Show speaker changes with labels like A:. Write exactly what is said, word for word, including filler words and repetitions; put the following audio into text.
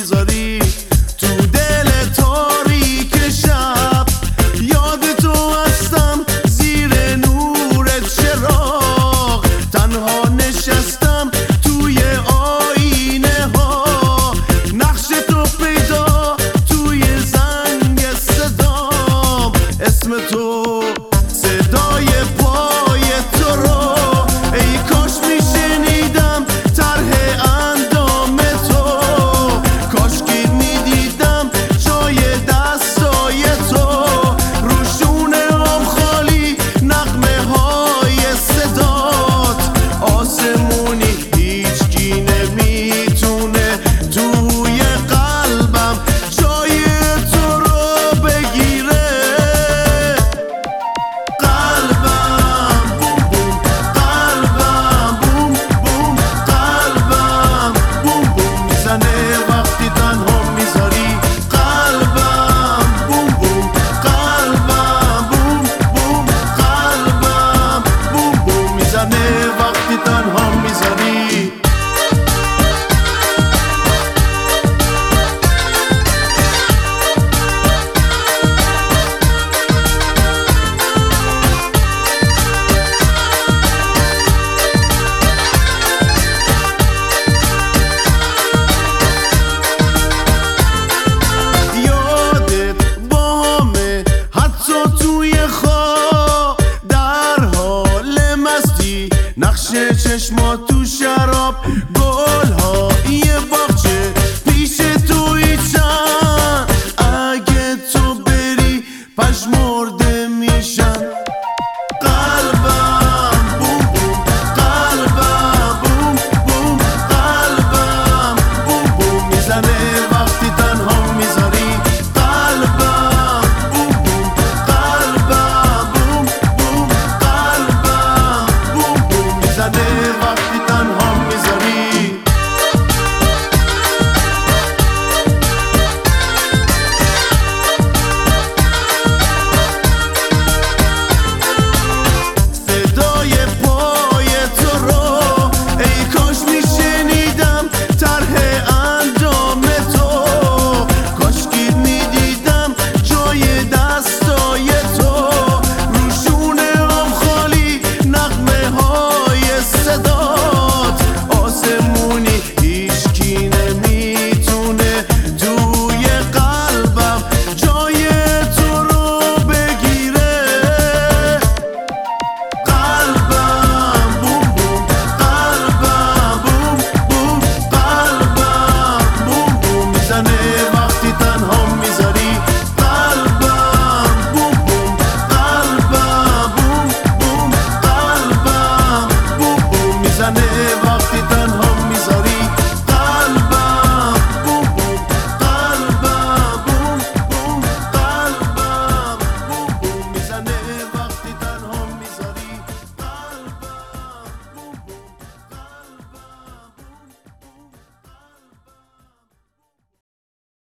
A: میذاری تو دل تاریک شب. یاد تو هستم زیر نورت چراغ، تنها نشستم توی آینه ها. نقش تو پیدا توی زنگ صدام، اسم تو صدای پای تو رو. ای کاش میشنیدم طرح اندام تو، کاش که میدیدم جای دستای تو. روشونه هم خالی نغمه های صدات، آسمونی هیچکی نمیتونه توی قلبم جای تو رو بگیره. قلبم بوم بوم، قلبم بوم بوم، قلبم بوم بوم میزنه وقتی تنها میذاری. قلبم بوم بوم، قلبم بوم بوم، قلبم بوم بوم میزنه وقتی تنها میذاری. یادت با همه حتی توی خواب، در حال مستی نقش چشمات تو شراب. گلها یه باغچه پیش توی چند، اگه تو بری پژمرده میشن. قلبم بوم بوم، قلبم بوم بوم، قلبم بوم بوم میزنه